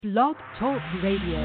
Blog Talk Radio.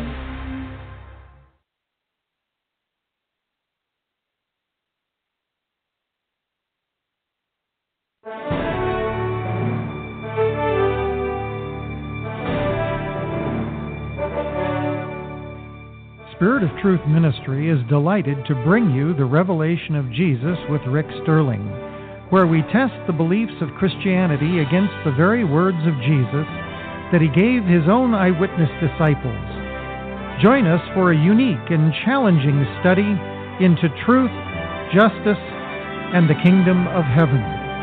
Spirit of Truth Ministry is delighted to bring you the Revelation of Jesus with Rick Sterling, where we test the beliefs of Christianity against the very words of Jesus that he gave his own eyewitness disciples. Join us for a unique and challenging study into truth, justice, and the kingdom of heaven.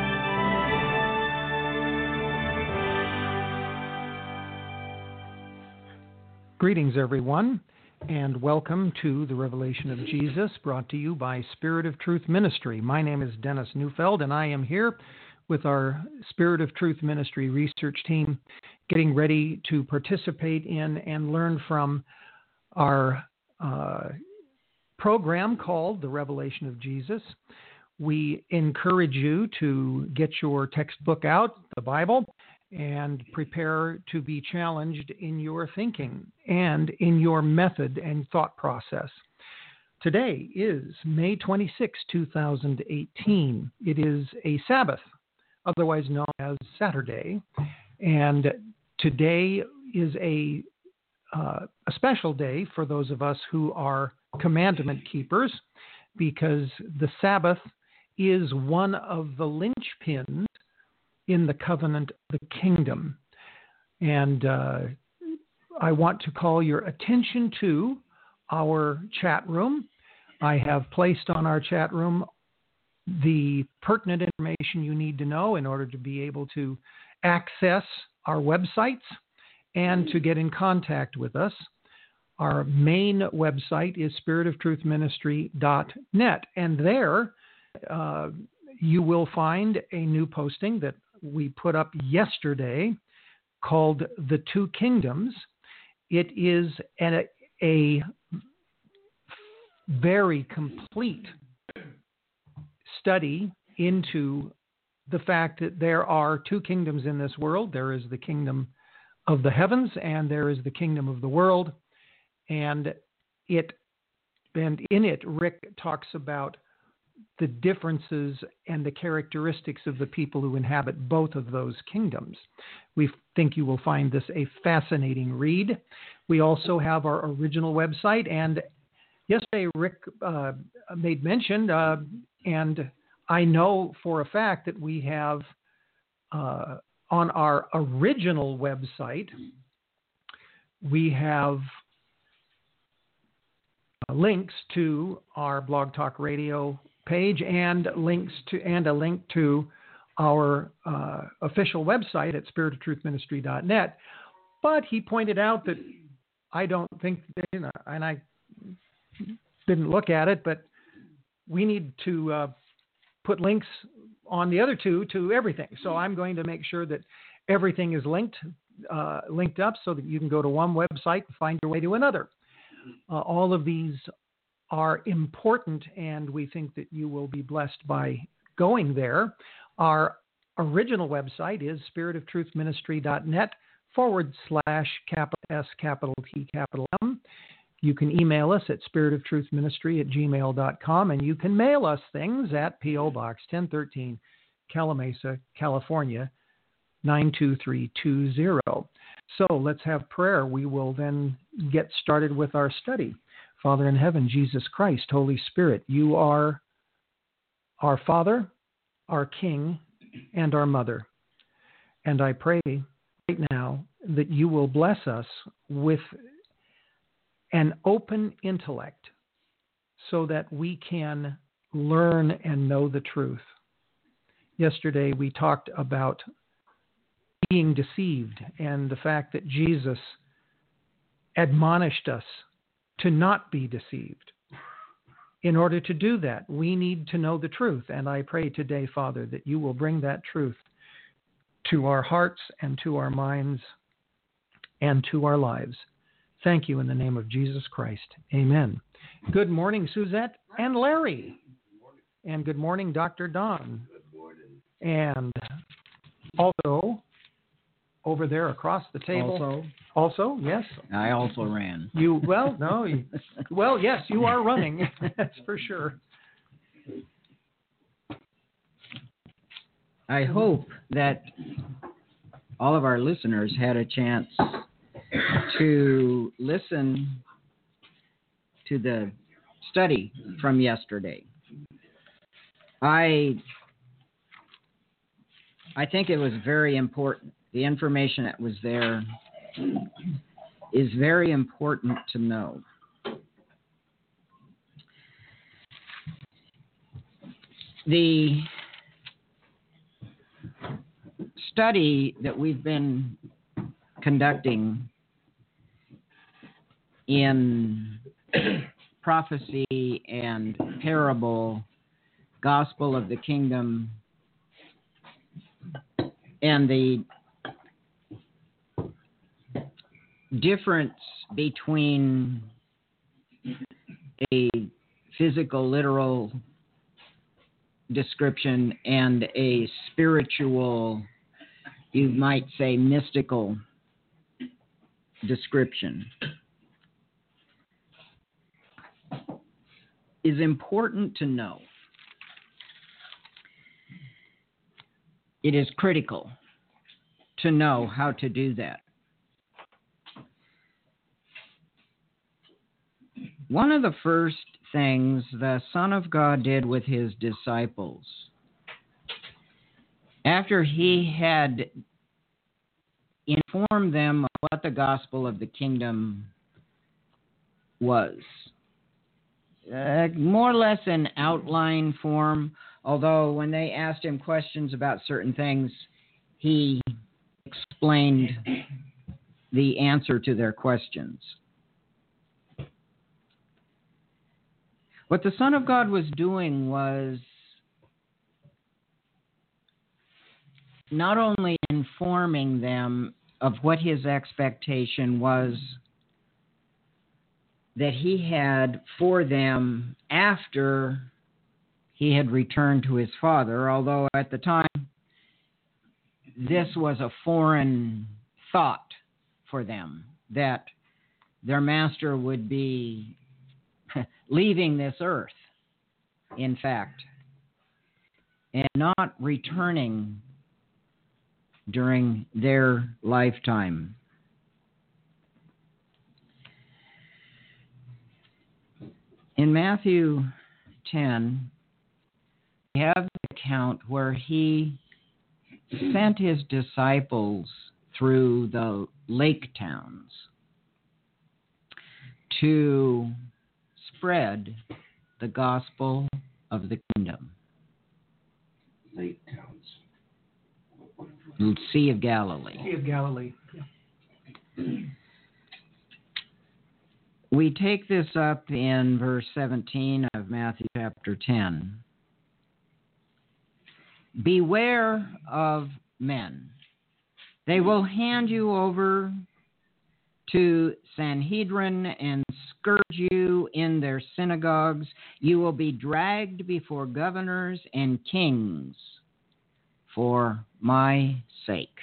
Greetings, everyone, and welcome to the Revelation of Jesus, brought to you by Spirit of Truth Ministry. My name is Dennis Neufeld, and I am here with our Spirit of Truth Ministry research team, getting ready to participate in and learn from our program called The Revelation of Jesus. We encourage you to get your textbook out, the Bible, and prepare to be challenged in your thinking and in your method and thought process. Today is May 26, 2018. It is a Sabbath, otherwise known as Saturday, and today is a special day for those of us who are commandment keepers, because the Sabbath is one of the linchpins in the covenant of the kingdom. And I want to call your attention to our chat room. I have placed on our chat room the pertinent information you need to know in order to be able to access our websites and to get in contact with us. Our main website is spiritoftruthministry.net, and there you will find a new posting that we put up yesterday called The Two Kingdoms. It is a very complete study into the fact that there are two kingdoms in this world. There is the kingdom of the heavens and there is the kingdom of the world. And in it, Rick talks about the differences and the characteristics of the people who inhabit both of those kingdoms. We think you will find this a fascinating read. We also have our original website, and yesterday Rick made mention, and I know for a fact that we have on our original website, we have links to our Blog Talk Radio page and a link to our official website at spiritoftruthministry.net. But he pointed out that I don't think, and I didn't look at it, but we need to put links on the other two to everything. So I'm going to make sure that everything is linked up so that you can go to one website and find your way to another. All of these are important, and we think that you will be blessed by going there. Our original website is spiritoftruthministry.net/S T M. You can email us at spiritoftruthministry@gmail.com, and you can mail us things at P.O. Box 1013, Calamasa, California, 92320. So let's have prayer. We will then get started with our study. Father in heaven, Jesus Christ, Holy Spirit, you are our Father, our King, and our Mother. And I pray right now that you will bless us with an open intellect so that we can learn and know the truth. Yesterday we talked about being deceived and the fact that Jesus admonished us to not be deceived. In order to do that, we need to know the truth. And I pray today, Father, that you will bring that truth to our hearts and to our minds and to our lives. Thank you in the name of Jesus Christ. Amen. Good morning, Suzette and Larry. And good morning, Dr. Don. Good morning. And although over there across the table. Also, Yes. I also ran. Well, yes, you are running. That's for sure. I hope that all of our listeners had a chance to listen to the study from yesterday. I think it was very important. The information that was there is very important to know. The study that we've been conducting in prophecy and parable, gospel of the kingdom, and the difference between a physical, literal description and a spiritual, you might say, mystical description is important to know. It is critical to know how to do that. One of the first things the Son of God did with his disciples, after he had informed them of what the gospel of the kingdom was, more or less in outline form, although when they asked him questions about certain things, he explained the answer to their questions. What the Son of God was doing was not only informing them of what his expectation was that he had for them after he had returned to his Father, although at the time this was a foreign thought for them, that their master would be leaving this earth, in fact, and not returning during their lifetime. In Matthew 10, we have the account where he sent his disciples through the lake towns to spread the gospel of the kingdom. Lake towns. Sea of Galilee. Sea of Galilee. Yeah. We take this up in verse 17 of Matthew chapter 10. Beware of men. They will hand you over to Sanhedrin and scourge you in their synagogues. You will be dragged before governors and kings for my sake.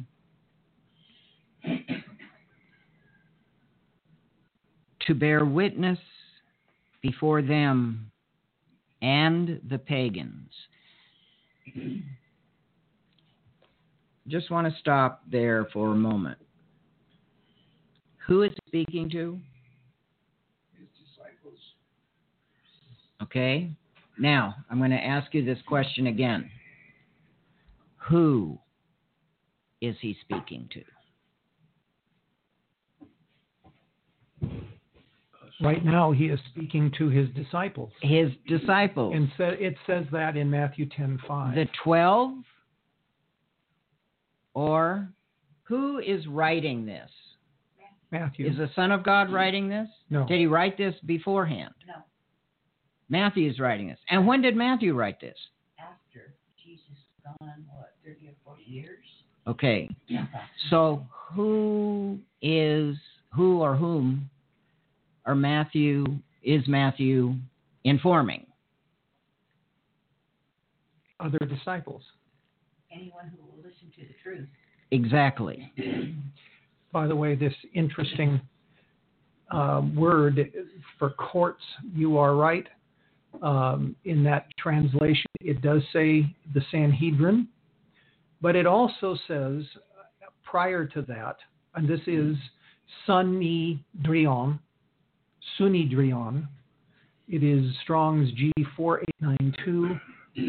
To bear witness before them and the pagans. Just want to stop there for a moment. Who is speaking to? His disciples. Okay. Now, I'm going to ask you this question again. Who is he speaking to? Right now, he is speaking to his disciples. His disciples. And it says that in Matthew 10:5. The 12? Or who is writing this? Matthew. Is the Son of God writing this? No. Did he write this beforehand? No. Matthew is writing this. And when did Matthew write this? After Jesus gone, 30 or 40 years? Okay. Yeah. So who or whom is Matthew informing? Other disciples. Anyone who will listen to the truth. Exactly. By the way, this interesting word for courts, you are right. In that translation, it does say the Sanhedrin, but it also says prior to that, and this is Sunhedrion. It is Strong's G4892,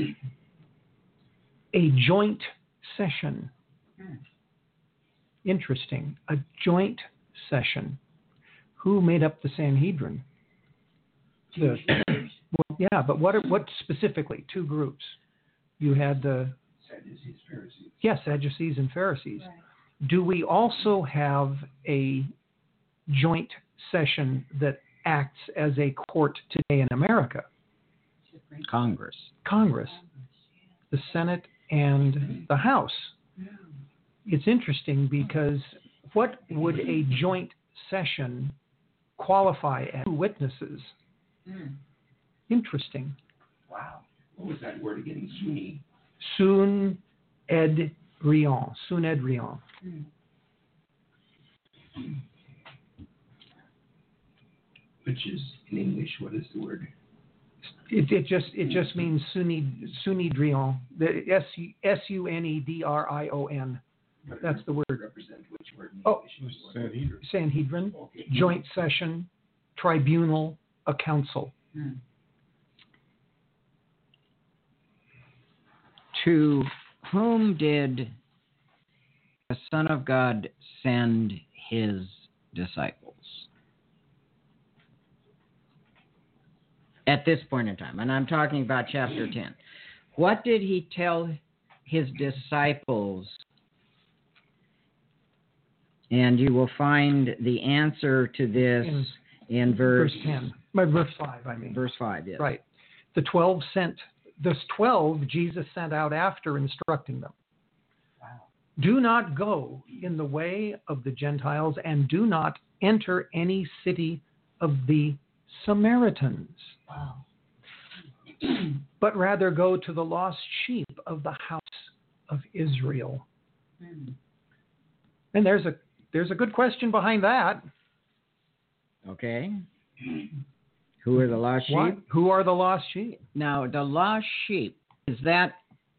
a joint session. Interesting, a joint session. Who made up the Sanhedrin? Well, yeah, but what specifically? Two groups. You had the Sadducees, Pharisees. yes, Sadducees and Pharisees. Right. Do we also have a joint session that acts as a court today in America? Supreme Congress. Congress, the Senate, and the House. It's interesting because what would a joint session qualify as? Two witnesses. Interesting. Wow. What was that word again? Sunni. Sunhedrion. Which is, in English, what is the word? It just means Sunhedrion. The Sunedrion. That's the word. Represent which word in Oh. English? Sanhedrin, Okay. joint session, tribunal, a council. To whom did the Son of God send his disciples? At this point in time, and I'm talking about chapter 10. What did he tell his disciples? And you will find the answer to this in verse 10. Verse 5, I mean. Verse 5, yes. Right. The 12 Jesus sent out after instructing them. Wow. Do not go in the way of the Gentiles and do not enter any city of the Samaritans, Wow. but rather go to the lost sheep of the house of Israel. And there's a good question behind that. Okay. Who are the lost sheep? What? Who are the lost sheep? Now, the lost sheep, is that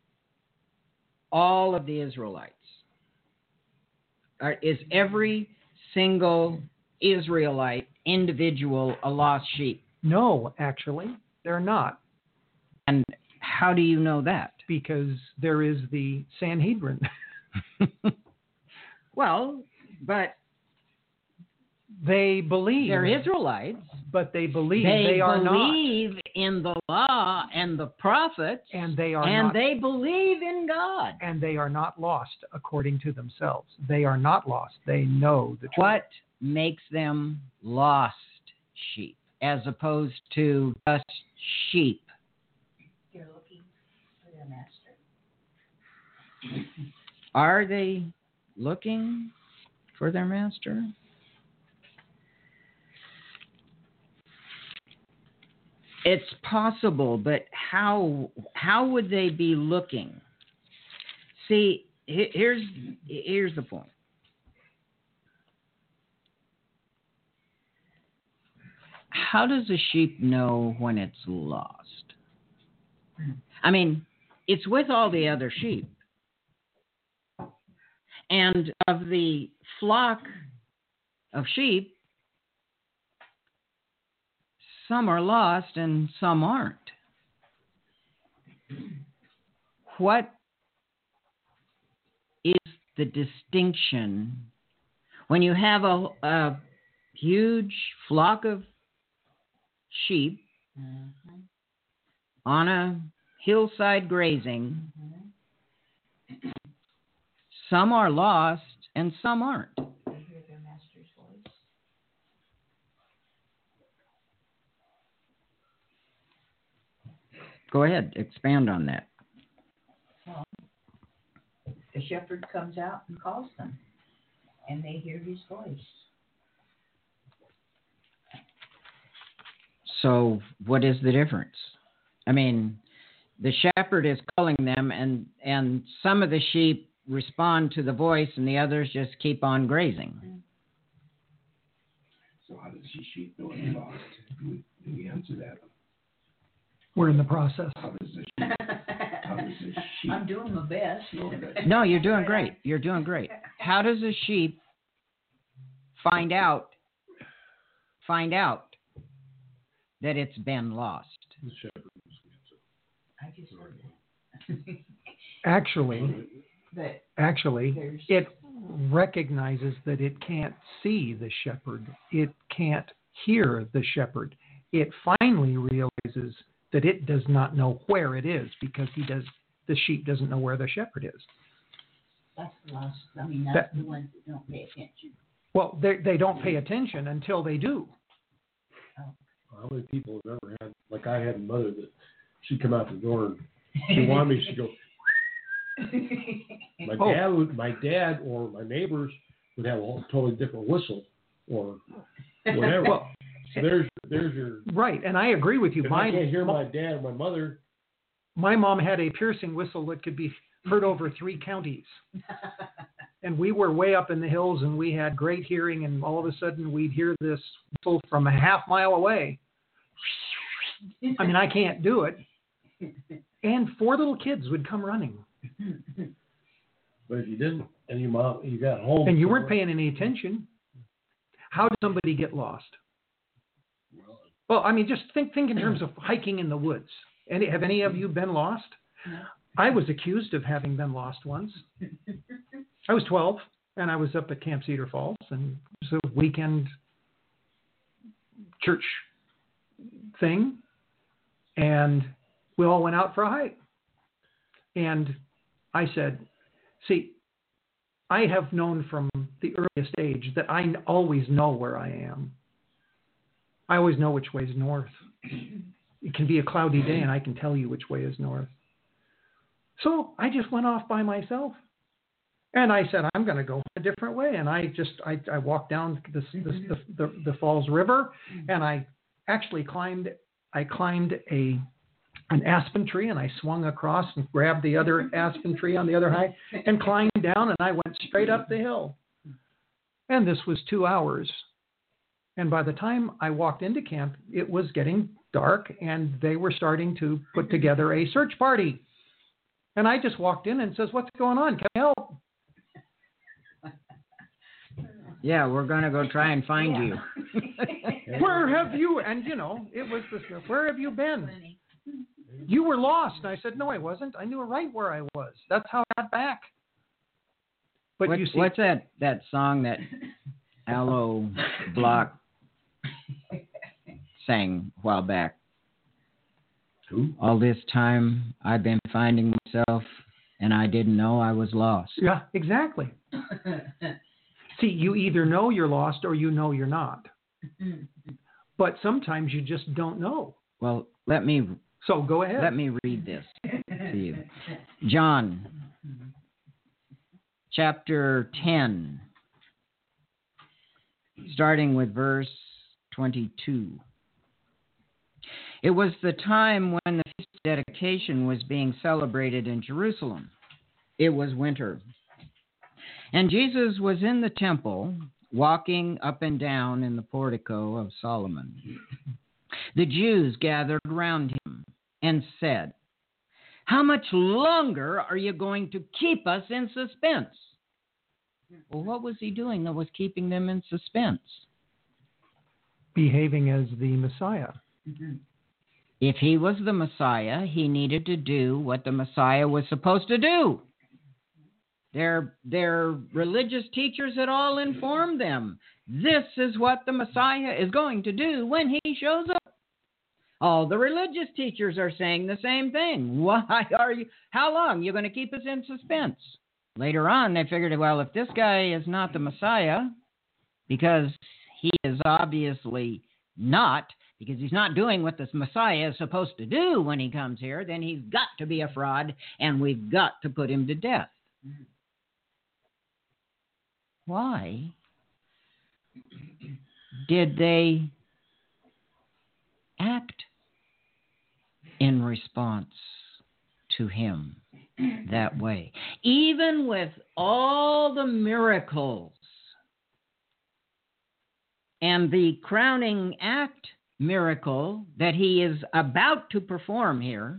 all of the Israelites? Is every single Israelite individual a lost sheep? No, actually, they're not. And how do you know that? Because there is the Sanhedrin. Well, but They believe. they're Israelites. But they believe They are not. believe in the law and the prophets. And they are and not. they believe in God. And they are not lost according to themselves. They are not lost. They know the truth. What makes them lost sheep as opposed to just sheep? They're looking for their master. Are they looking for their master? It's possible, but how would they be looking? See, here's the point. How does a sheep know when it's lost? I mean, it's with all the other sheep. And of the flock of sheep, some are lost and some aren't. What is the distinction when you have a huge flock of sheep on a hillside grazing? Some are lost and some aren't. They hear their master's voice. Go ahead, expand on that. Well, the shepherd comes out and calls them, and they hear his voice. So what is the difference? I mean, the shepherd is calling them, and some of the sheep respond to the voice and the others just keep on grazing. So how does the sheep know it's lost? Do we answer that? We're in the process. How does the sheep I'm doing my best. No, you're doing great. You're doing great. How does a sheep find out that it's been lost? I just Actually, but it recognizes that it can't see the shepherd. It can't hear the shepherd. It finally realizes that it does not know where it is because the sheep doesn't know where the shepherd is. that's the lost. I mean, that's the ones that don't pay attention. Well, they don't pay attention until they do. How many people have ever had, like I had a mother that she'd come out the door and she wanted me, she'd go, my dad or my neighbors would have a totally different whistle or whatever. Well, so there's your... Right, and I agree with you. If I can't hear my dad or my mother... My mom had a piercing whistle that could be heard over 3 counties. And we were way up in the hills, and we had great hearing, and all of a sudden we'd hear this whistle from a half mile away. I mean, I can't do it. And 4 little kids would come running. But if you didn't, and you got home... And you weren't paying any attention, how did somebody get lost? Well, I mean, just think in terms of hiking in the woods. Have any of you been lost? No. I was accused of having been lost once. I was 12, and I was up at Camp Cedar Falls, and it was a weekend church thing, and we all went out for a hike. And I said, see, I have known from the earliest age that I always know where I am. I always know which way is north. It can be a cloudy day, and I can tell you which way is north. So I just went off by myself, and I said, I'm going to go a different way. And I walked down the Falls River, and I actually climbed an aspen tree, and I swung across and grabbed the other aspen tree on the other side and climbed down, and I went straight up the hill. And this was 2 hours. And by the time I walked into camp, it was getting dark, and they were starting to put together a search party. And I just walked in and says, what's going on? Can I help? Yeah, we're going to go try and find you. Where have you? And, it was this, where have you been? You were lost. And I said, no, I wasn't. I knew right where I was. That's how I got back. But what's that song that Aloe Block sang a while back? Who? All this time I've been finding myself, and I didn't know I was lost. Yeah, exactly. See, you either know you're lost or you know you're not. But sometimes you just don't know. Well, So go ahead. Let me read this to you. John, chapter 10, starting with verse 22. It was the time when the feast of dedication was being celebrated in Jerusalem. It was winter. And Jesus was in the temple, walking up and down in the portico of Solomon. The Jews gathered around him and said, "How much longer are you going to keep us in suspense?" Well, what was he doing that was keeping them in suspense? Behaving as the Messiah. If he was the Messiah, he needed to do what the Messiah was supposed to do. Their religious teachers had all informed them, this is what the Messiah is going to do when he shows up. All the religious teachers are saying the same thing. How long are you going to keep us in suspense? Later on, they figured, well, if this guy is not the Messiah, because he is obviously not, because he's not doing what the Messiah is supposed to do when he comes here, then he's got to be a fraud, and we've got to put him to death. Why did they act in response to him? that way. Even with all the miracles and the crowning act miracle that he is about to perform here,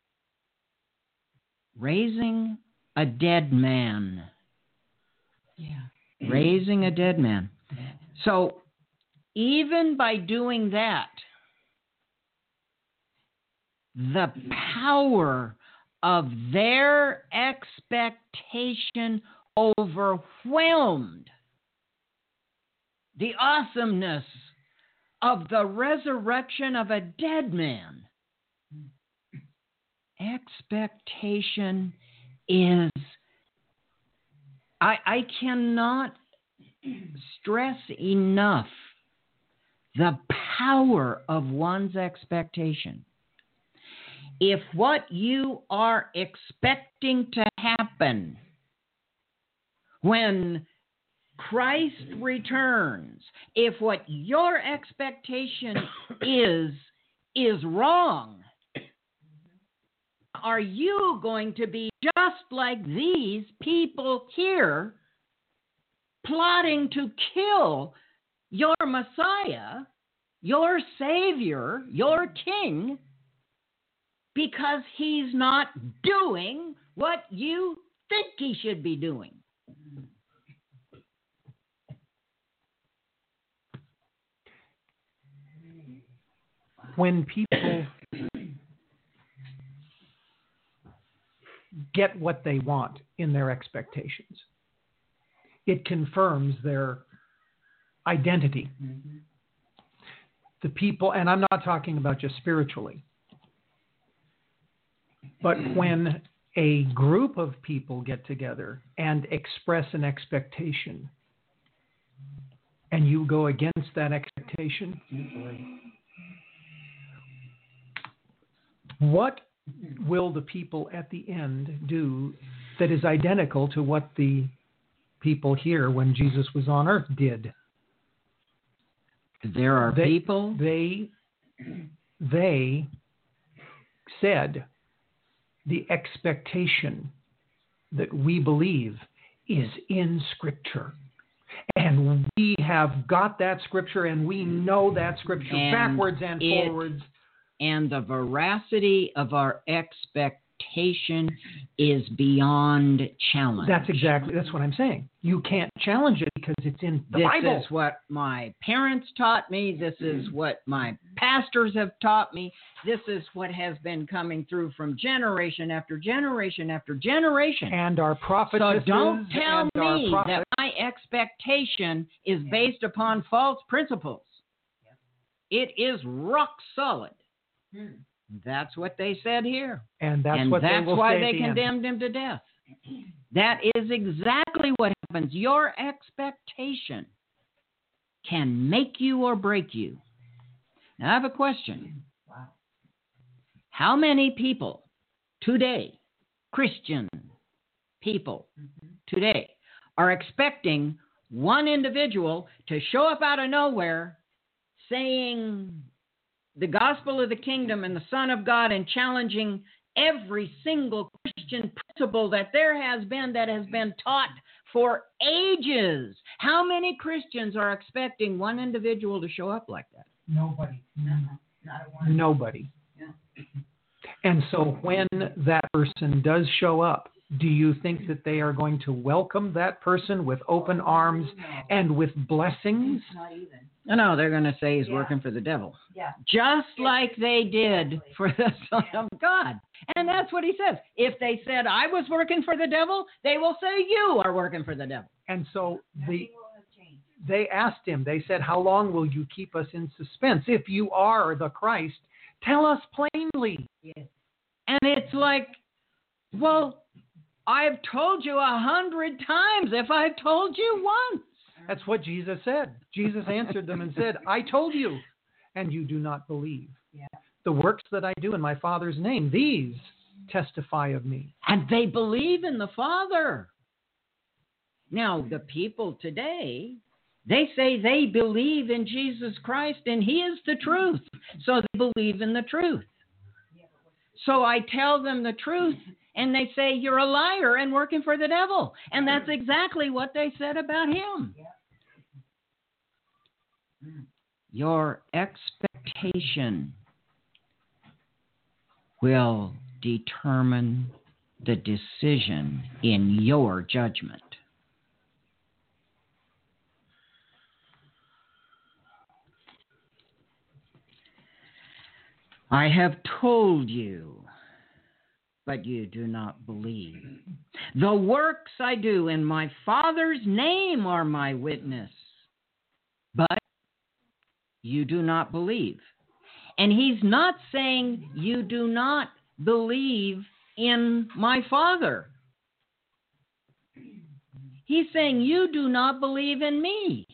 raising a dead man. Yeah. Raising a dead man. So even by doing that, the power of their expectation overwhelmed the awesomeness of the resurrection of a dead man. Expectation is, I cannot stress enough the power of one's expectation. If what you are expecting to happen when Christ returns, if what your expectation is wrong, are you going to be just like these people here, plotting to kill your Messiah, your Savior, your King, because he's not doing what you think he should be doing? When people get what they want in their expectations, it confirms their identity. Mm-hmm. The people, and I'm not talking about just spiritually, but when a group of people get together and express an expectation, and you go against that expectation, what will the people at the end do that is identical to what the people here when Jesus was on earth did? There are people. They said the expectation that we believe is in Scripture. And we have got that Scripture, and we know that Scripture backwards and forwards. And the veracity of our expectation is beyond challenge. That's what I'm saying. You can't challenge it because it's in the Bible. This is what my parents taught me. This is what my pastors have taught me. This is what has been coming through from generation after generation after generation. And our prophetesses. So don't tell me that my expectation is based upon false principles. It is rock solid. That's what they said here. And that's why they condemned him to death. That is exactly what happens. Your expectation can make you or break you. Now, I have a question. Wow. How many people today, Christian people today, are expecting one individual to show up out of nowhere saying the gospel of the kingdom and the Son of God and challenging every single Christian principle that has been taught for ages? How many Christians are expecting one individual to show up like that? Nobody. No, not a one. Nobody. Yeah. And so when that person does show up, do you think that they are going to welcome that person with open arms and with blessings? Not even. No, they're going to say he's working for the devil. Yeah. Just like they did for the Son of God. And that's what he says. If they said, I was working for the devil, they will say, you are working for the devil. And so they asked him, they said, how long will you keep us in suspense? If you are the Christ, tell us plainly. Yes. And it's like, well, I've told you 100 times if I've told you once. That's what Jesus said. Jesus answered them and said, I told you, and you do not believe. Yeah. The works that I do in my Father's name, these testify of me. And they believe in the Father. Now, the people today, they say they believe in Jesus Christ and he is the truth. So they believe in the truth. So I tell them the truth And they say, you're a liar and working for the devil. And that's exactly what they said about him. Your expectation will determine the decision in your judgment. I have told you, but you do not believe. The works I do in my Father's name are my witness, but you do not believe. And he's not saying you do not believe in my Father. He's saying you do not believe in me.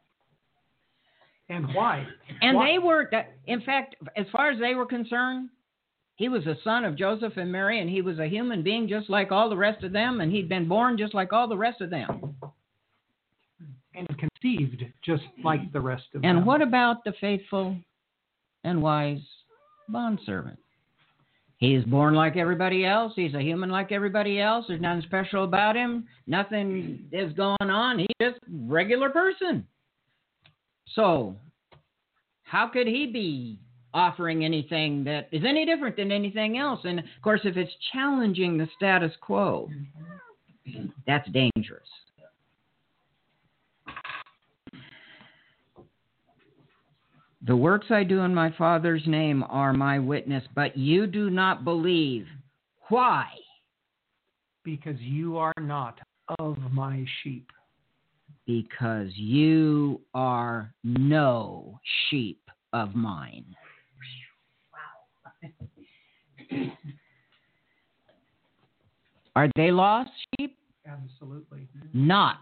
And why? And why? they were, in fact, as far as they were concerned, he was a son of Joseph and Mary, and he was a human being just like all the rest of them, and he'd been born just like all the rest of them. And conceived just like the rest of them. And what about the faithful and wise bondservant? He is born like everybody else. He's a human like everybody else. There's nothing special about him. Nothing is going on. He's just a regular person. So, how could he be offering anything that is any different than anything else? And, of course, if it's challenging the status quo, that's dangerous. The works I do in my Father's name are my witness, but you do not believe. Why? Because you are not of my sheep. Because you are no sheep of mine. Wow. Are they lost sheep? Absolutely. Not.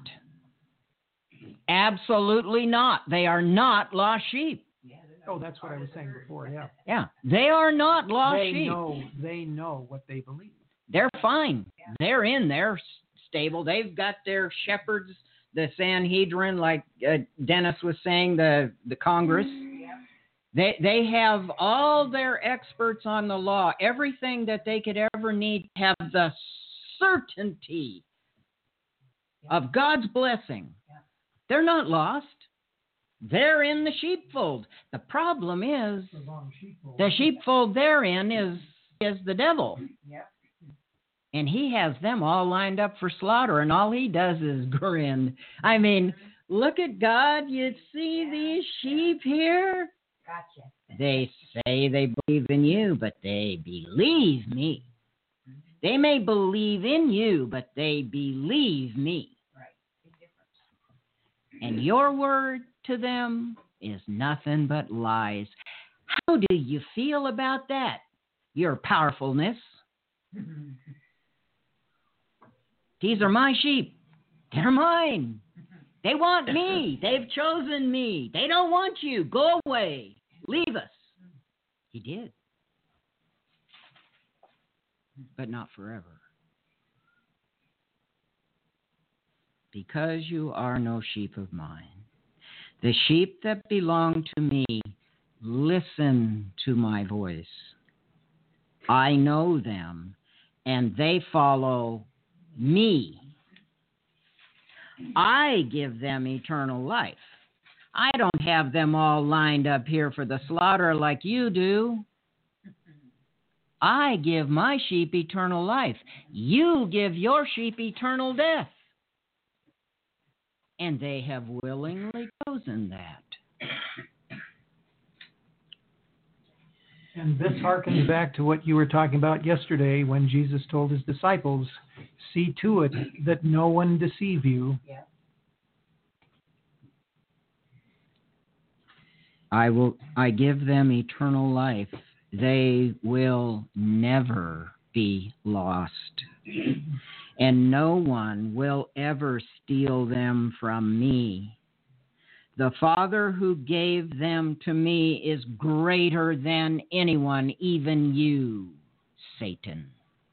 Absolutely not. They are not lost sheep. Oh, that's what I was saying before, yeah. Yeah. They are not lost sheep. They know what they believe. They're fine. They're in their stable. They've got their shepherds, the Sanhedrin, like Dennis was saying, the Congress. They have all their experts on the law, everything that they could ever need to have the certainty of God's blessing. They're not lost. They're in the sheepfold. The problem is the sheepfold they're in is the devil. And he has them all lined up for slaughter, and all he does is grin. I mean, look at God. You see these sheep here? Gotcha. They say they believe in you, but they believe me. They may believe in you, but they believe me. Right. Big difference. And your word to them is nothing but lies. How do you feel about that? Your powerfulness. These are my sheep. They're mine. They want me. They've chosen me. They don't want you. Go away. Leave us. He did. But not forever. Because you are no sheep of mine. The sheep that belong to me listen to my voice. I know them, and they follow me. I give them eternal life. I don't have them all lined up here for the slaughter like you do. I give my sheep eternal life. You give your sheep eternal death. And they have willingly chosen that. And this harkens back to what you were talking about yesterday when Jesus told his disciples, see to it that no one deceive you. Yeah. I give them eternal life. They will never be lost. And no one will ever steal them from me. The Father who gave them to me is greater than anyone, even you, Satan.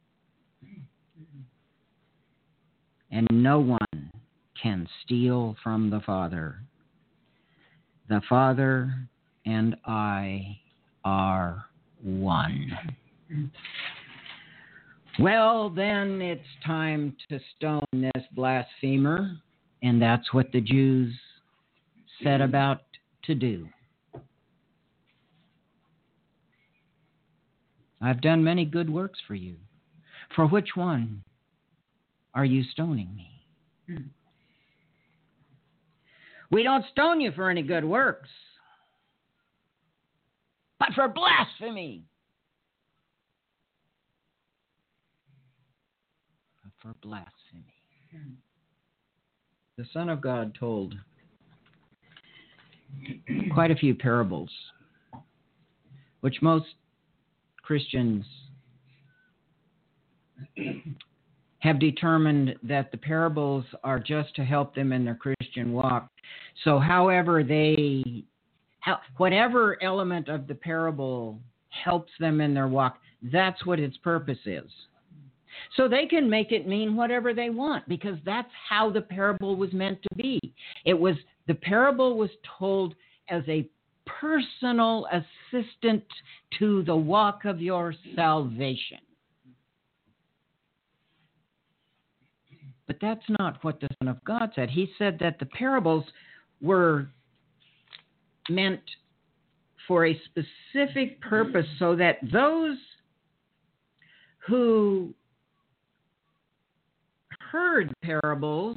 And no one can steal from the Father. The Father and I are one. Well, then it's time to stone this blasphemer, and that's what the Jews set about to do. I've done many good works for you. For which one are you stoning me? We don't stone you for any good works, but for blasphemy. But for blasphemy. The Son of God told quite a few parables, which most Christians have determined that the parables are just to help them in their Christian walk. So whatever element of the parable helps them in their walk, that's what its purpose is. So they can make it mean whatever they want, because that's how the parable was meant to be. The parable was told as a personal assistant to the walk of your salvation. But that's not what the Son of God said. He said that the parables were meant for a specific purpose, so that those who heard parables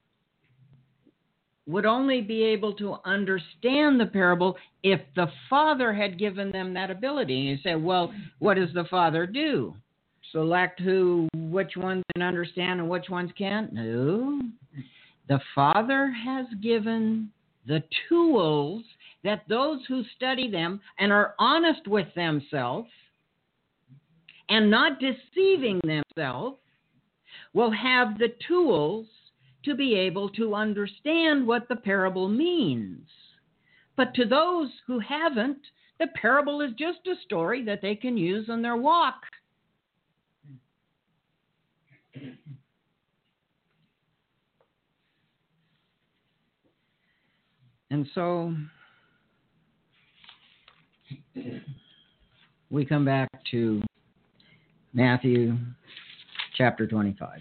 would only be able to understand the parable if the Father had given them that ability. And you say, well, what does the Father do? Select which ones can understand and which ones can't? No. The Father has given the tools that those who study them and are honest with themselves and not deceiving themselves will have the tools to be able to understand what the parable means. But to those who haven't, the parable is just a story that they can use in their walk. And so we come back to Matthew chapter 25.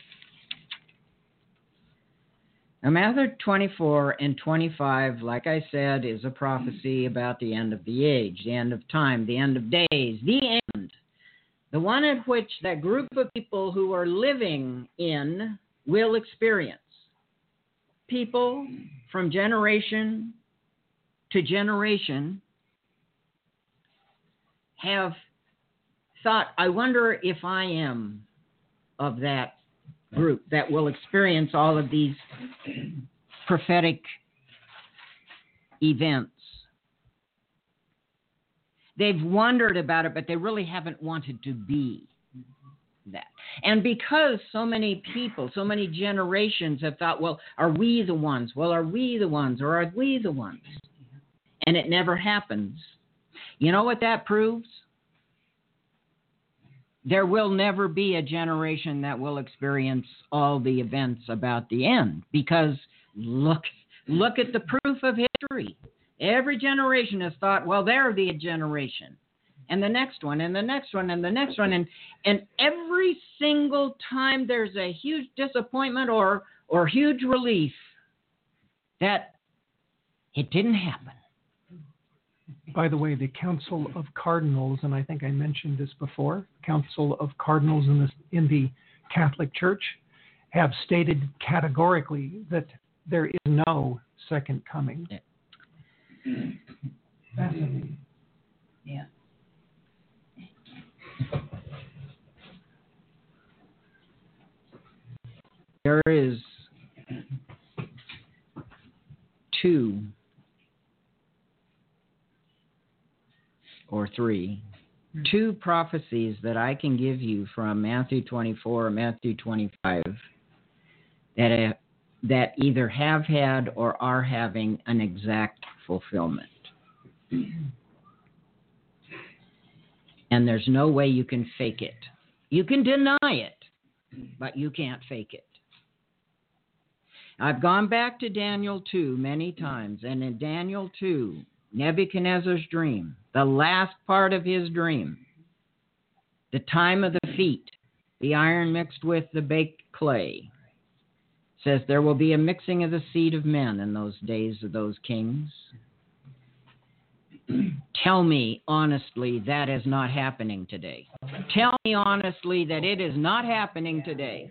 Now, Matthew 24 and 25, like I said, is a prophecy about the end of the age, the end of time, the end of days, the end. The one at which that group of people who are living in will experience. People from generation to generation have thought, I wonder if I am of that group that will experience all of these prophetic events. They've wondered about it, but they really haven't wanted to be that. And because so many people, so many generations have thought, well, are we the ones? Well, are we the ones? Or are we the ones? And it never happens. You know what that proves? There will never be a generation that will experience all the events about the end, because look at the proof of history. Every generation has thought, well, they're the generation, and the next one, and the next one, and the next one, and every single time there's a huge disappointment or huge relief that it didn't happen. By the way, the Council of Cardinals, and I think I mentioned this before, Council of Cardinals in the Catholic Church have stated categorically that there is no second coming. Yeah. Fascinating. Yeah. There is two or three prophecies that I can give you from Matthew 24 or Matthew 25 that either have had or are having an exact fulfillment. And there's no way you can fake it. You can deny it, but you can't fake it. I've gone back to Daniel 2 many times, and in Daniel 2, Nebuchadnezzar's dream, the last part of his dream, the time of the feast, The iron mixed with the baked clay. Says there will be a mixing of the seed of men in those days of those kings. Tell me honestly that is not happening today. Tell me honestly that it is not happening today.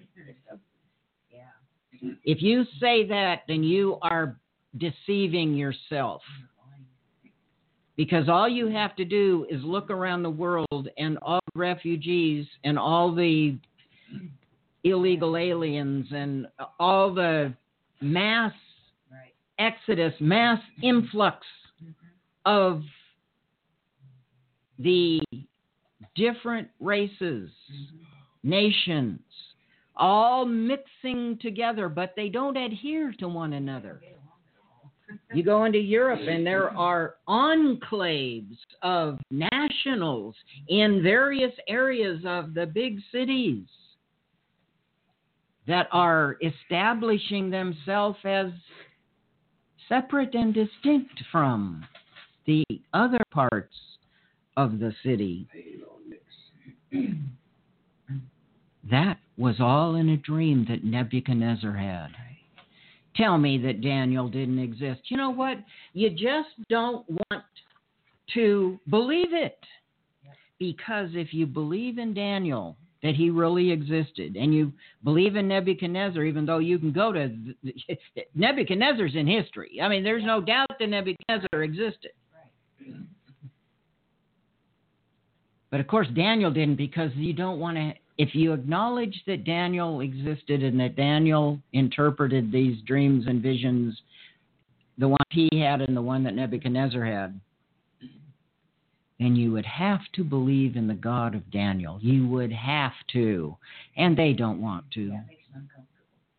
If you say that, then you are deceiving yourself. Because all you have to do is look around the world, and all the refugees and all the illegal aliens and all the mass exodus, mass influx of the different races, nations, all mixing together, but they don't adhere to one another. You go into Europe and there are enclaves of nationals in various areas of the big cities that are establishing themselves as separate and distinct from the other parts of the city. That was all in a dream that Nebuchadnezzar had. Tell me that Daniel didn't exist. You know what? You just don't want to believe it. Because if you believe in Daniel, that he really existed, and you believe in Nebuchadnezzar, even though you can go to Nebuchadnezzar's in history. I mean, there's no doubt that Nebuchadnezzar existed. But of course, Daniel didn't, because you don't want to. If you acknowledge that Daniel existed and that Daniel interpreted these dreams and visions, the one he had and the one that Nebuchadnezzar had, then you would have to believe in the God of Daniel. You would have to. And they don't want to. That makes them uncomfortable.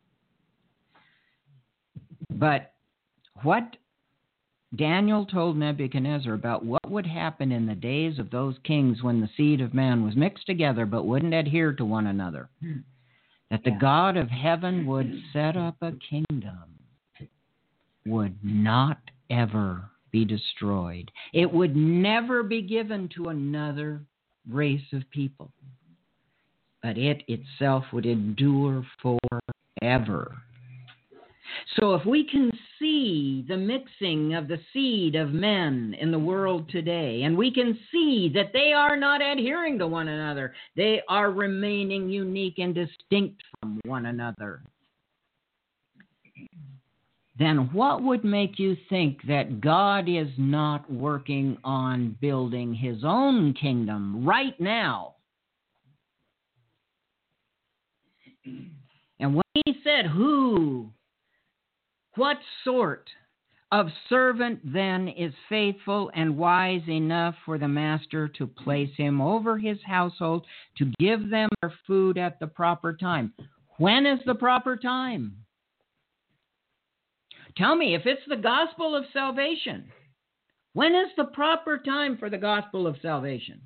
But what Daniel told Nebuchadnezzar about what would happen in the days of those kings when the seed of man was mixed together but wouldn't adhere to one another, that the God of heaven would set up a kingdom, would not ever be destroyed. It would never be given to another race of people, but it itself would endure forever. So if we can see the mixing of the seed of men in the world today, and we can see that they are not adhering to one another, they are remaining unique and distinct from one another, then what would make you think that God is not working on building his own kingdom right now? And when he said, what sort of servant then is faithful and wise enough for the master to place him over his household to give them their food at the proper time? When is the proper time? Tell me, if it's the gospel of salvation, when is the proper time for the gospel of salvation?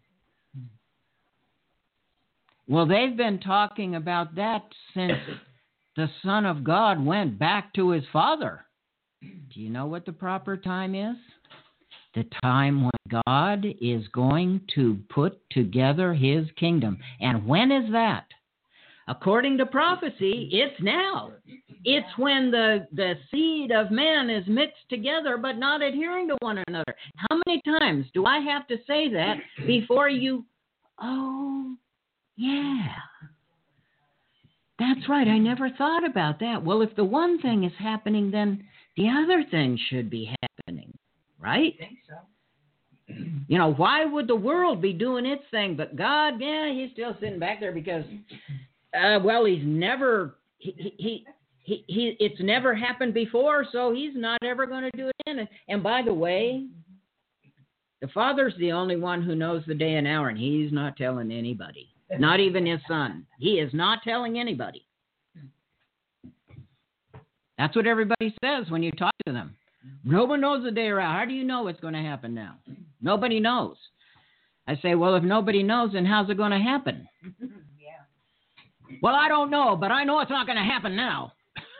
Well, they've been talking about that since the Son of God went back to his Father. Do you know what the proper time is? The time when God is going to put together his kingdom. And when is that? According to prophecy, it's now. It's when the seed of man is mixed together but not adhering to one another. How many times do I have to say that before you, oh, yeah. That's right. I never thought about that. Well, if the one thing is happening, then the other thing should be happening, right? I think so. You know, why would the world be doing its thing? But God, yeah, he's still sitting back there because, he's never, it's never happened before, so he's not ever going to do it again. And by the way, the Father's the only one who knows the day and hour, and he's not telling anybody. Not even his Son. He is not telling anybody. That's what everybody says when you talk to them. Nobody knows the day or hour. How do you know what's going to happen now? Nobody knows. I say, well, if nobody knows, then how's it going to happen? Yeah. Well, I don't know, but I know it's not going to happen now.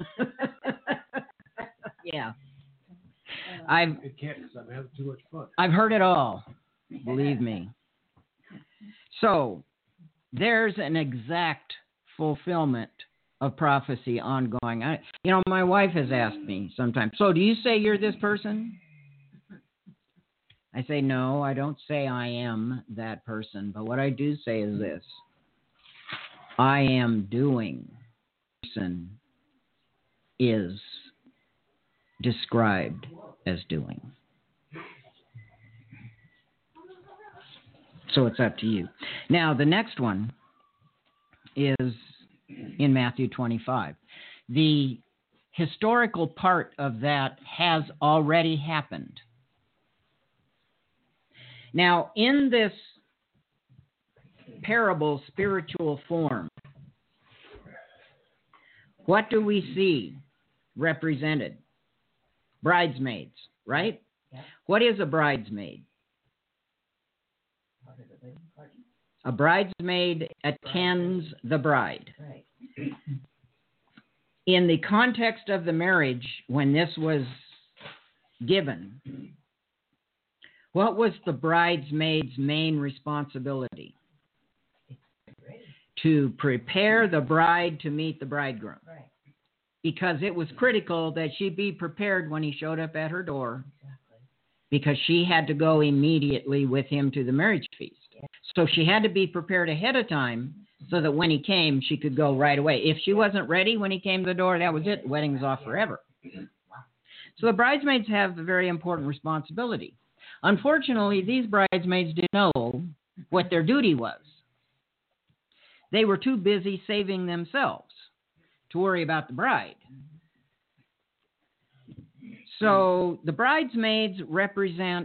Yeah. It can't, because I'm having too much fun. I've heard it all. Believe me. So, there's an exact fulfillment of prophecy ongoing. My wife has asked me sometimes, so do you say you're this person? I say, no, I don't say I am that person. But what I do say is this: I am doing. Person is described as doing. So it's up to you. Now, the next one is in Matthew 25. The historical part of that has already happened. Now, in this parable spiritual form, what do we see represented? Bridesmaids, right? Yeah. What is a bridesmaid? A bridesmaid attends the bride. Right. In the context of the marriage, when this was given, what was the bridesmaid's main responsibility? To prepare the bride to meet the bridegroom. Right. Because it was critical that she be prepared when he showed up at her door. Exactly. Because she had to go immediately with him to the marriage feast. Yeah. So she had to be prepared ahead of time so that when he came, she could go right away. If she wasn't ready when he came to the door, that was it. The wedding was off forever. So the bridesmaids have a very important responsibility. Unfortunately, these bridesmaids didn't know what their duty was. They were too busy saving themselves to worry about the bride. So the bridesmaids represent,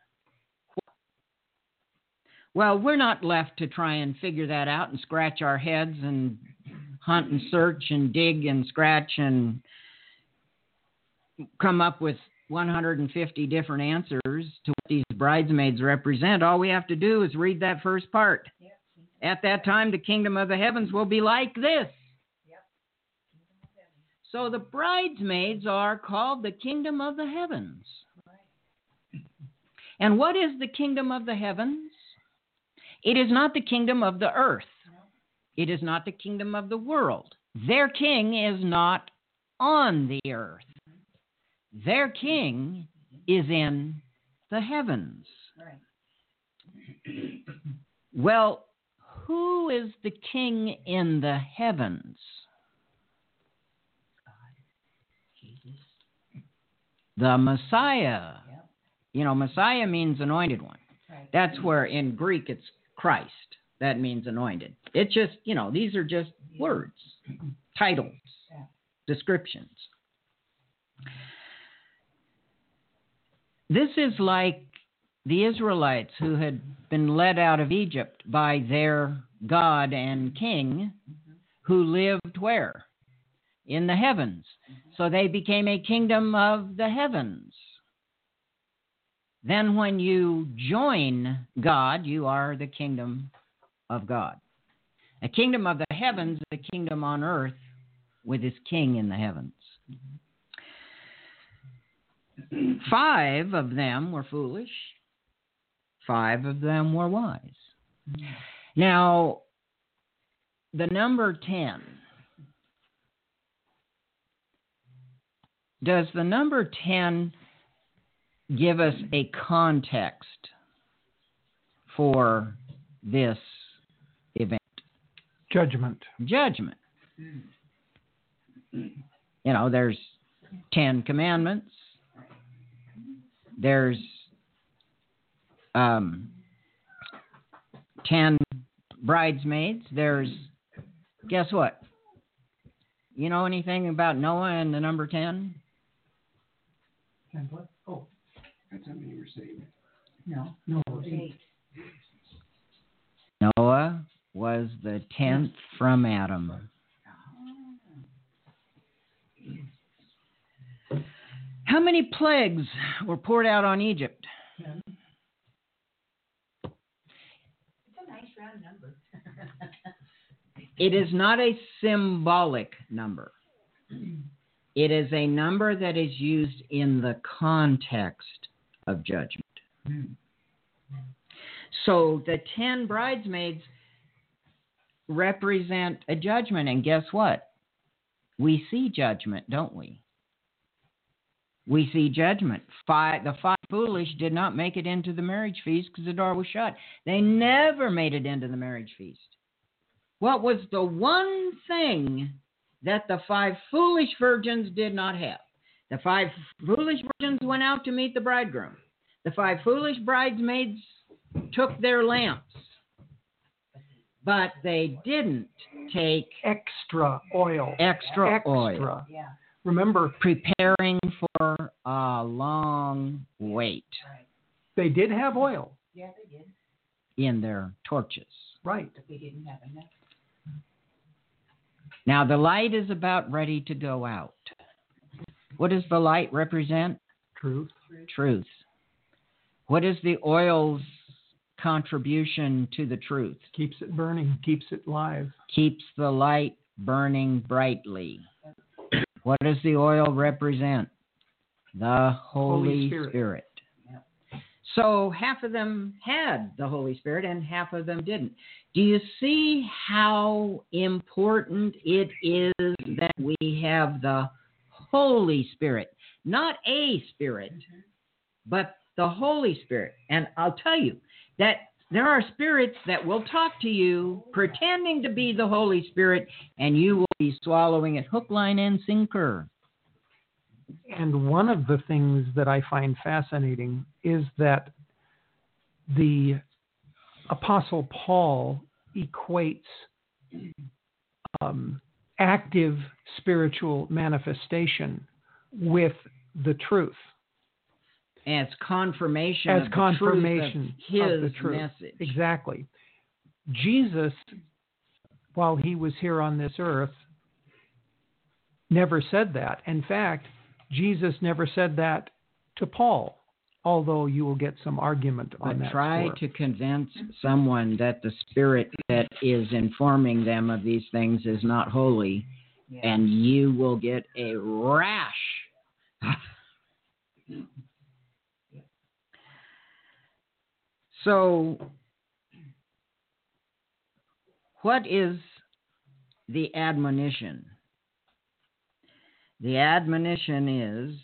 well, we're not left to try and figure that out and scratch our heads and hunt and search and dig and scratch and come up with 150 different answers to what these bridesmaids represent. All we have to do is read that first part. Yep. At that time, the kingdom of the heavens will be like this. Yep. So the bridesmaids are called the kingdom of the heavens. Right. And what is the kingdom of the heavens? It is not the kingdom of the earth. No. It is not the kingdom of the world. Their king is not on the earth. Their king is in the heavens. Right. Well, who is the king in the heavens? Jesus. The Messiah. Yep. Messiah means anointed one. Right. That's where in Greek it's Christ. That means anointed. It's just, these are just words, titles, Yeah. descriptions. This is like the Israelites who had been led out of Egypt by their God and king who lived where? In the heavens. So they became a kingdom of the heavens. Then when you join God, you are the kingdom of God. A kingdom of the heavens is a kingdom on earth with his king in the heavens. 5 of them were foolish. 5 of them were wise. Now, the number 10. Does the number 10 give us a context for this event? Judgment. Judgment. There's 10 commandments. There's 10 bridesmaids. There's, guess what? You know anything about Noah and the number 10? And what? Oh, that's how many were saved. No. No, It was 8. Noah was the 10th from Adam. How many plagues were poured out on Egypt? 10. It's a nice round number. It is not a symbolic number. It is a number that is used in the context of judgment. So the 10 bridesmaids, represent a judgment. And guess what? We see judgment, don't we? We see judgment. The 5 foolish did not make it into the marriage feast because the door was shut. They never made it into the marriage feast. What was the one thing that the 5 foolish virgins did not have? The 5 foolish virgins went out to meet the bridegroom. The 5 foolish bridesmaids took their lamps. But they didn't take extra oil. Extra oil. Yeah. Remember, Preparing for a long wait Right. they did have oil. Yeah, they did. in their torches. Right. But they didn't have enough. Now the light is about ready to go out. What does the light represent? Truth. Truth. What is the oil's contribution to the truth? Keeps it burning. Keeps it live. Keeps the light burning brightly. What does the oil represent? The Holy Spirit. Yep. So half of them had the Holy Spirit and half of them didn't. Do you see how important it is that we have the Holy Spirit? Not a spirit, but the Holy Spirit. And I'll tell you that there are spirits that will talk to you pretending to be the Holy Spirit, and you will be swallowing it hook, line, and sinker. And one of the things that I find fascinating is that the Apostle Paul equates active spiritual manifestation with the truth. As confirmation As of the confirmation truth of of the his truth. message. Exactly. Jesus, while he was here on this earth, never said that. In fact, Jesus never said that to Paul, although you will get some argument on But that try score. to convince someone that the spirit that is informing them of these things is not holy, Yeah. and you will get a rash. So, what is the admonition? The admonition is,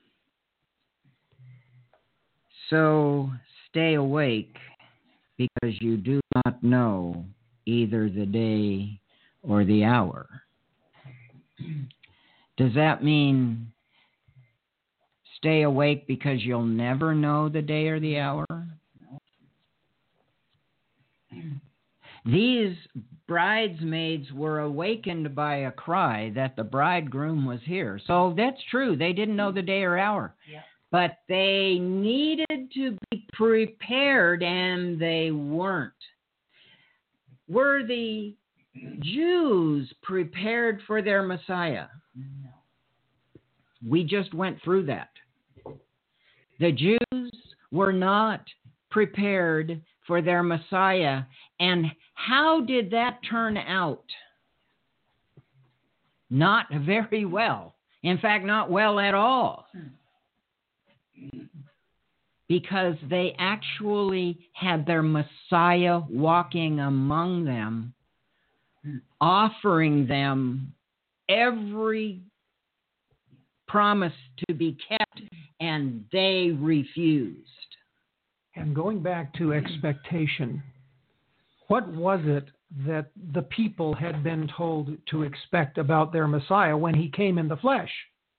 so stay awake, because you do not know either the day or the hour. Does that mean stay awake because you'll never know the day or the hour? These bridesmaids were awakened by a cry that the bridegroom was here. So that's true. They didn't know the day or hour. Yeah. But they needed to be prepared, and they weren't. Were the Jews prepared for their Messiah? No. We just went through that. The Jews were not prepared for their Messiah. And how did that turn out? Not very well. In fact, not well at all. Because they actually had their Messiah walking among them, offering them every promise to be kept, and they refused. And going back to expectation, what was it that the people had been told to expect about their Messiah when he came in the flesh?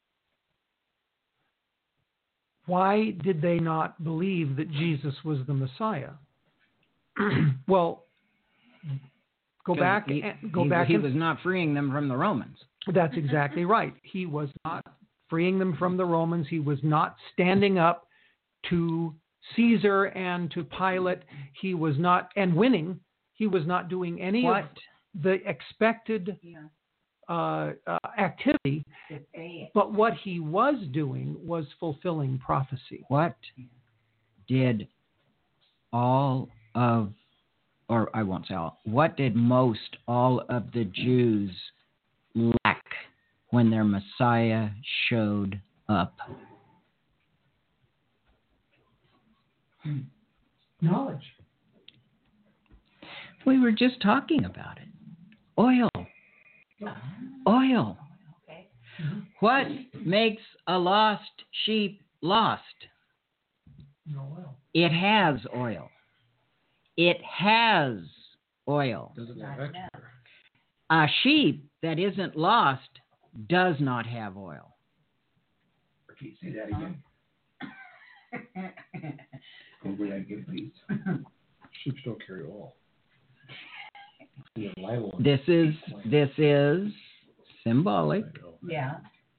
Why did they not believe that Jesus was the Messiah? Well, go back. He And was not freeing them from the Romans. that's exactly right. He was not freeing them from the Romans. He was not standing up to Caesar and to Pilate. He was not, and winning. He was not doing any of the expected activity. But what he was doing was fulfilling prophecy. What did all of, or I won't say all, what did most all of the Jews lack when their Messiah showed up? Knowledge. We were just talking about it. Oil. Oil. Okay. What makes a lost sheep lost? No oil. It has oil. It has oil. Doesn't have Not extra. enough. A sheep that isn't lost does not have oil. Okay, say that again. Over that again, please. Sheep don't carry oil. Yeah, nylon. This is symbolic. I know. Yeah.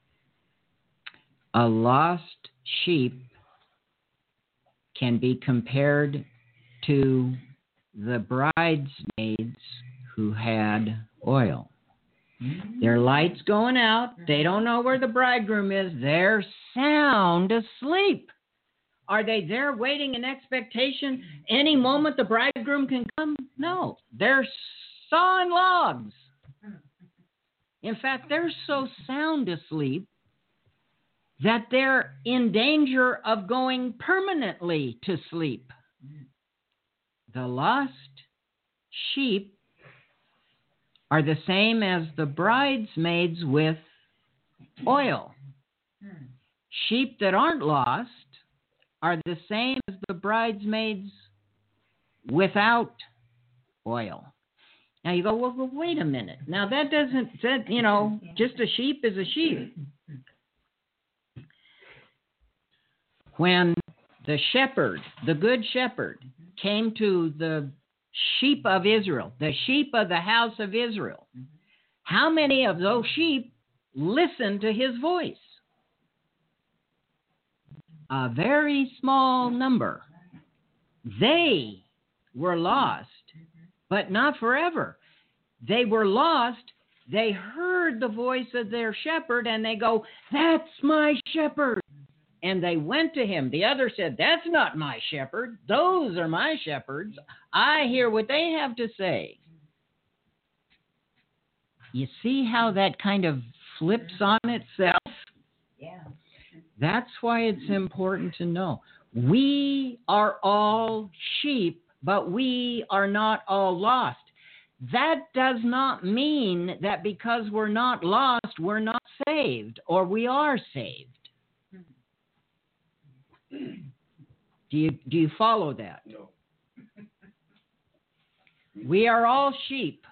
A lost sheep can be compared to the bridesmaids who had oil. Their light's going out. They don't know where the bridegroom is. They're sound asleep. Are they there waiting in expectation? Any moment the bridegroom can come? No. They're sawing logs. In fact, they're so sound asleep that they're in danger of going permanently to sleep. The lost sheep are the same as the bridesmaids with oil. Sheep that aren't lost are the same as the bridesmaids without oil. Now you go, well, wait a minute. Now that just a sheep is a sheep. When the shepherd, the good shepherd, came to the sheep of Israel, the sheep of the house of Israel, how many of those sheep listened to his voice? A very small number. They were lost, but not forever. They were lost. They heard the voice of their shepherd, and they go, "That's my shepherd." And they went to him. The other said, "That's not my shepherd. Those are my shepherds. I hear what they have to say." You see how that kind of flips on itself? Yeah. That's why it's important to know. We are all sheep, but we are not all lost. That does not mean that because we're not lost, we're not saved, or we are saved. Do you follow that? No. We are all sheep.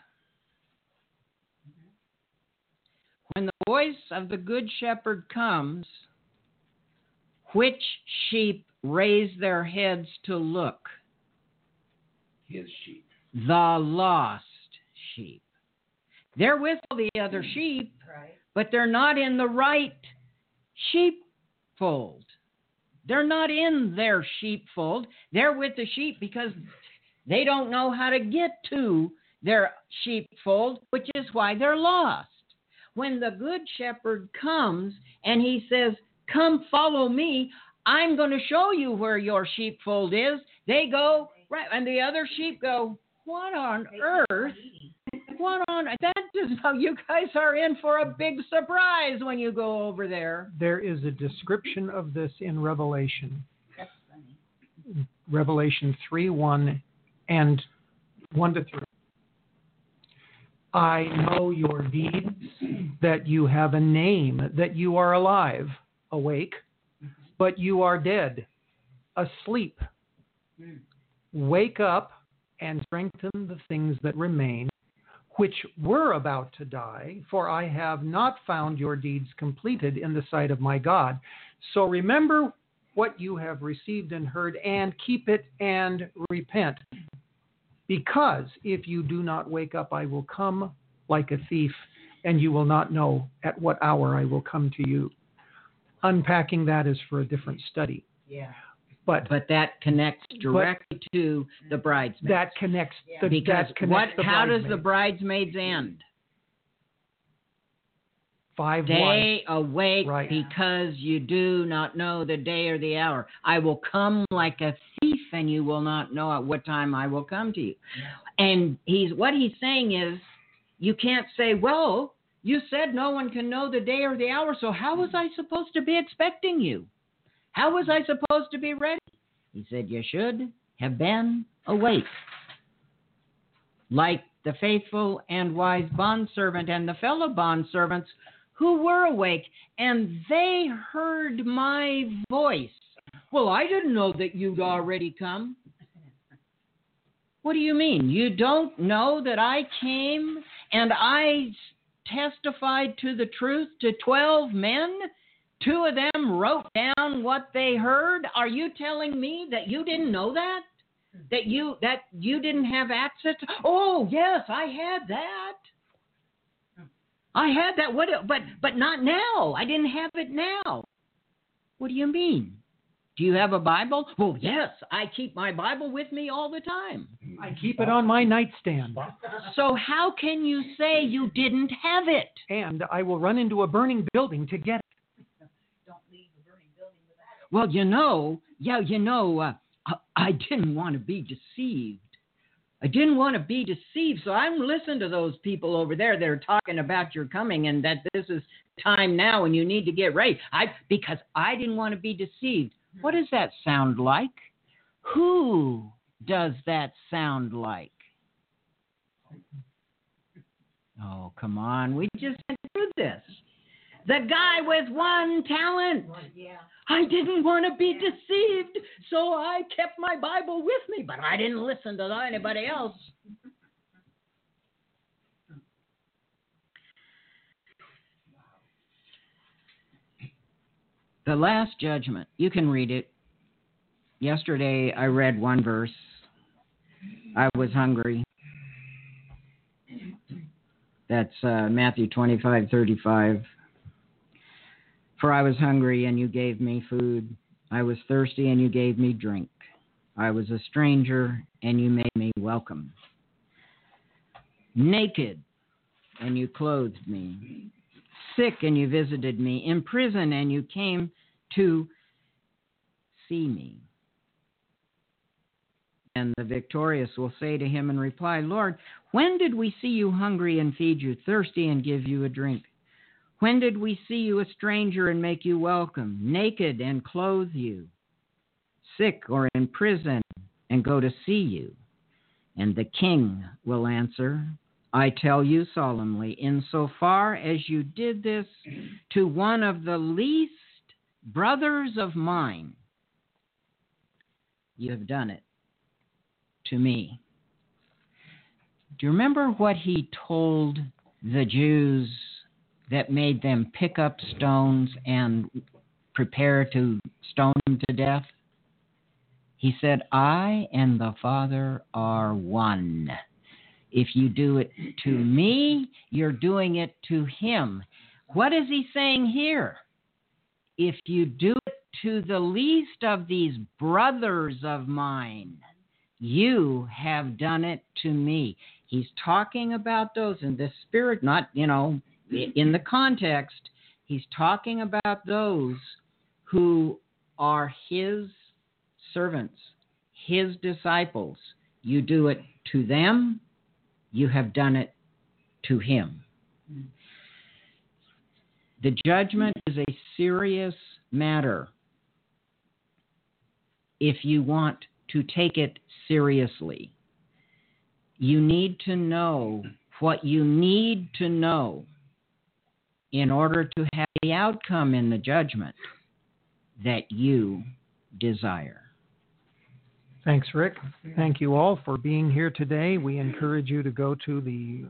When the voice of the good shepherd comes, which sheep raise their heads to look? His sheep. The lost sheep. They're with all the other sheep, Right. but they're not in the right sheepfold. They're not in their sheepfold. They're with the sheep because they don't know how to get to their sheepfold, which is why they're lost. When the good shepherd comes and he says, "Come follow me, I'm going to show you where your sheepfold is," they go, right, and the other sheep go, "What on earth? What on earth? That is how you guys are in for a big surprise when you go over there." There is a description of this in Revelation. That's funny. Revelation 3:1 and 1-3. I know your deeds, that you have a name, that you are alive, awake, but you are dead, asleep. Wake up and strengthen the things that remain, which were about to die, for I have not found your deeds completed in the sight of my God. So remember what you have received and heard, and keep it and repent. Because if you do not wake up, I will come like a thief, and you will not know at what hour I will come to you. Unpacking that is for a different study. Yeah. But that connects directly to the bridesmaids. That connects. Yeah. Because how does the bridesmaids. bridesmaids end? 5:1. Stay awake, Right. because you do not know the day or the hour. I will come like a thief, and you will not know at what time I will come to you. And what he's saying is, you can't say, "Well, you said no one can know the day or the hour, so how was I supposed to be expecting you? How was I supposed to be ready?" He said, "You should have been awake, like the faithful and wise bondservant, and the fellow bondservants who were awake, and they heard my voice. Well, I didn't know that you'd already come. What do you mean? You don't know that I came and I testified to the truth to 12 men? 2 of them wrote down what they heard. Are you telling me that you didn't know that? That you didn't have access to? Oh, yes, I had that. I had that. What? But not now. I didn't have it now. What do you mean? Do you have a Bible? Well, yes, I keep my Bible with me all the time. I keep it on my nightstand. So how can you say you didn't have it? And I will run into a burning building to get it. Don't leave a burning building without it. Well, I didn't want to be deceived. So I'm listening to those people over there that are talking about your coming and that this is time now and you need to get ready. Because I didn't want to be deceived. What does that sound like? Who does that sound like? Oh, come on. We just went through this. The guy with 1 talent. Yeah. I didn't want to be deceived, so I kept my Bible with me, but I didn't listen to anybody else. The Last Judgment. You can read it. Yesterday I read one verse. I was hungry. That's Matthew 25:35. For I was hungry, and you gave me food. I was thirsty, and you gave me drink. I was a stranger, and you made me welcome. Naked, and you clothed me. Sick, and you visited me. In prison, and you came to see me. And the victorious will say to him in reply, Lord, when did we see you hungry and feed you, thirsty and give you a drink? When did we see you a stranger and make you welcome, naked and clothe you, sick or in prison and go to see you? And the king will answer, I tell you solemnly, insofar as you did this to one of the least brothers of mine, you have done it to me. Do you remember what he told the Jews that made them pick up stones and prepare to stone him to death? He said, I and the Father are one. If you do it to me, you're doing it to him. What is he saying here? If you do it to the least of these brothers of mine, you have done it to me. He's talking about those in the spirit, not, in the context. He's talking about those who are his servants, his disciples. You do it to them, you have done it to him. The judgment is a serious matter if you want to take it seriously. You need to know what you need to know in order to have the outcome in the judgment that you desire. Thanks, Rick. Thank you all for being here today. We encourage you to go to the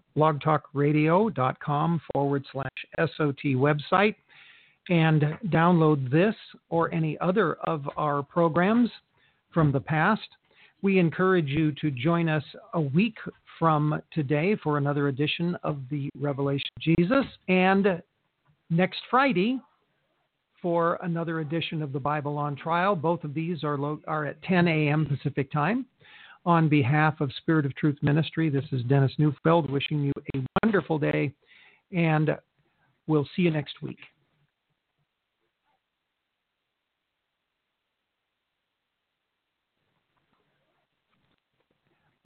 blogtalkradio.com/SOT website and download this or any other of our programs from the past. We encourage you to join us a week from today for another edition of the Revelation of Jesus, and next Friday for another edition of the Bible on Trial. Both of these are at 10 a.m. Pacific time. On behalf of Spirit of Truth Ministry, this is Dennis Neufeld wishing you a wonderful day, and we'll see you next week.